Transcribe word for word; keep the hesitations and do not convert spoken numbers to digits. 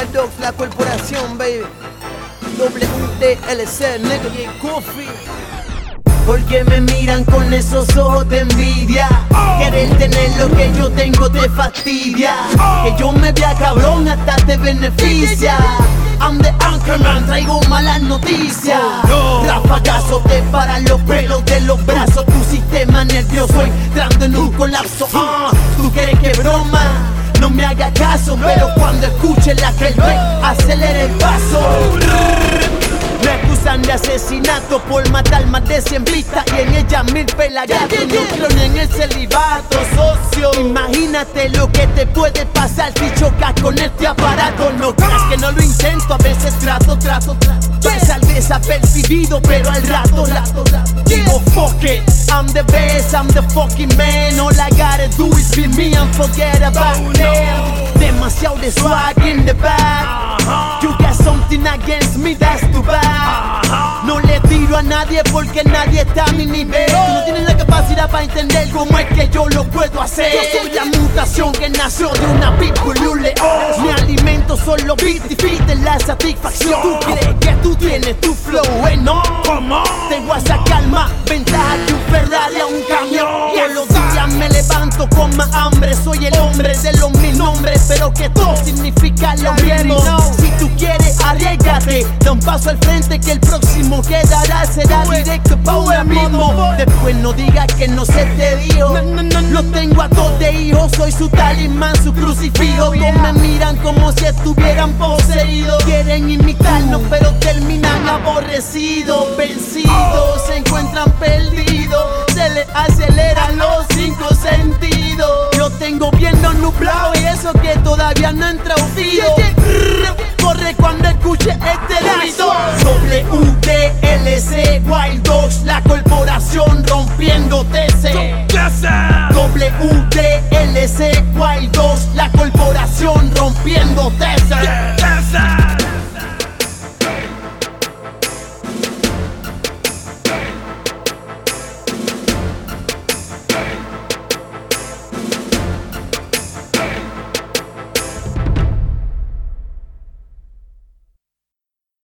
Wild Dogs, la corporación, baby. W D L C, nigga, y Coffee. Porque me miran con esos ojos de envidia. Querer tener lo que yo tengo te fastidia. Que yo me vea cabrón hasta te beneficia. I'm the Anchorman, traigo malas noticias. Rafagazo te paran los pelos de los brazos. Tu sistema nervioso entrando en un colapso. uh, Tú crees que broma, no me haga caso. Pero cuando escuche la que el break, acelera el paso. Me acusan de asesinato por matar más de cien vistas y en ellas mil pelagatos. No clonen el celibato, socio. Imagínate lo que te puede pasar si chocas con este aparato. No creas que no lo intento, a veces trato, trato, trato. Pasar desapercibido, pero al rato, rato, rato. Digo fuck it, I'm the best, I'm the fucking man. All I gotta do is be me and forget about them. Demasiado de swag in the back. You got something against me, that's too bad. No le tiro a nadie porque nadie está a mi nivel. Tú no tienes la capacidad para entender cómo es que yo lo puedo hacer. Yo soy la mutación que nació de una pitbull y un león. Mi alimento son los beats y fit de la satisfacción. Tú crees que tú tienes tu flow, eh, no. Te voy a sacar más ventaja que un Ferrari a un camión. Todos los días me levanto con más hambre. Soy el hombre de los mil nombres, pero que todo significa lo mismo. Si tú quieres, arriesgate, da un paso al frente que el próximo que dará será directo pa' uno mismo. Después no digas que no se te dijo. Los tengo a todos de hijos, soy su talismán, su crucifijo. Todos me miran como si estuvieran poseídos. Quieren imitarnos pero terminan aborrecidos, vencidos, se encuentran perdidos. Se les aceleran los cinco sentidos. Lo tengo viendo nublado y eso que todavía no ha entrado frío. Corre cuando escuche este ruido. W D L C, Wild Dogs, la corporación rompiendo T C. W D L C, Wild Dogs, la corporación rompiendo T C.